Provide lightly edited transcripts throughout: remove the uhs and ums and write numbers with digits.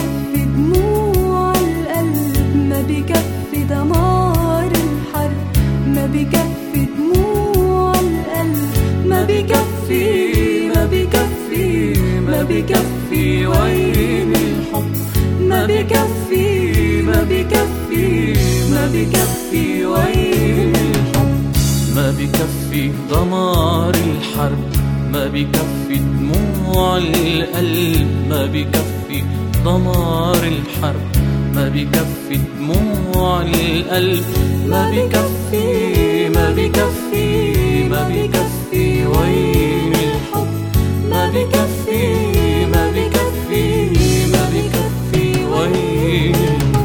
بكفي دموع القلب، ما بكفي دمار الحرب، ما بكفي دموع القلب، ما بكفي ما بكفي ما بكفي وين الحب، ما بكفي ما بكفي ما بكفي وين الحب، ما بكفي دمار الحرب، ما بكفي دموع القلب، ما بكفي دمار الحرب، ما بكفي دموع القلب، ما بكفي ما بكفي ما بكفي وين الحب، ما بكفي ما بكفي ما بكفي وين الحب.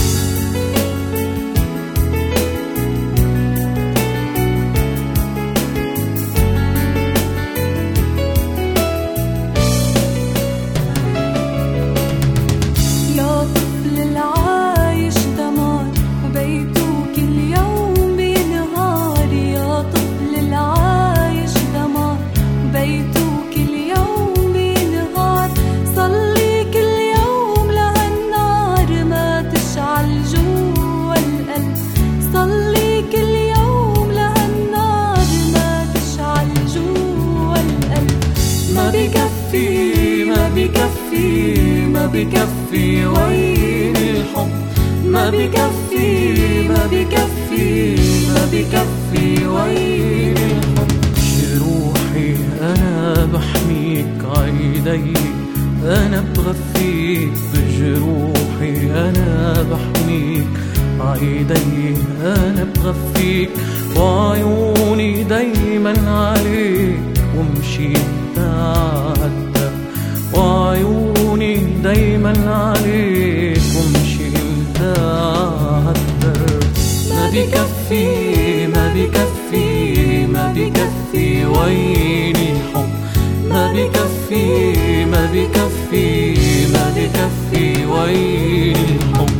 يا طفل العايش دمار وبيته كل يوم بينهار، يا طفل العايش دمار وبيته كل يوم بينهار، صلي كل يوم لهالنار ما تشعل جوا القلب، صلي كل يوم لهالنار ما تشعل جوا القلب، ما بكفي ما بكفي ما بكفي وين الحب، ما بكفي ما بكفي ما بكفي وين الحب. جروحي أنا بحميك عيدي أنا بغفيك، بجروحي أنا بحميك عيدي أنا بغفيك، وعيوني دايما عليك ومشيت عالدرب، وعيوني دايما عليك ومشيت عالدرب. ما بكفي ما بكفي ما بكفي وين الحب، ما بكفي ما بكفي ما بكفي وين الحب.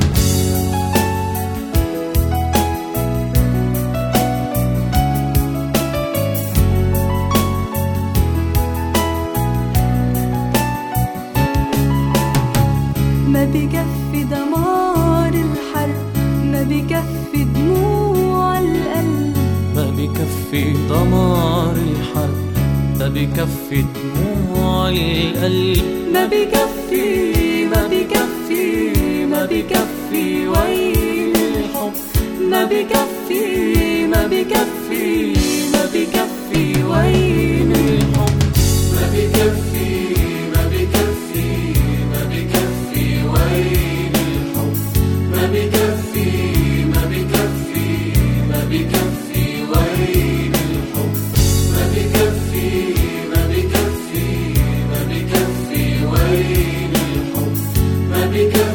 ما بكفي دمار الحرب، ما بكفي دموع القلب، ما بكفي دمار الحرب، ما بكفي دموع القلب، ما بكفي ما بكفي ما بكفي وين الحب، ما بكفي ما بكفي ما بكفي وين الحب، ما بكفي ما بكفي ما بكفي وين الحب، ما بكفي ما بكفي ما بكفي وين الحب، ما بكفي ما بكفي ما بكفي وين الحب، ما بكفي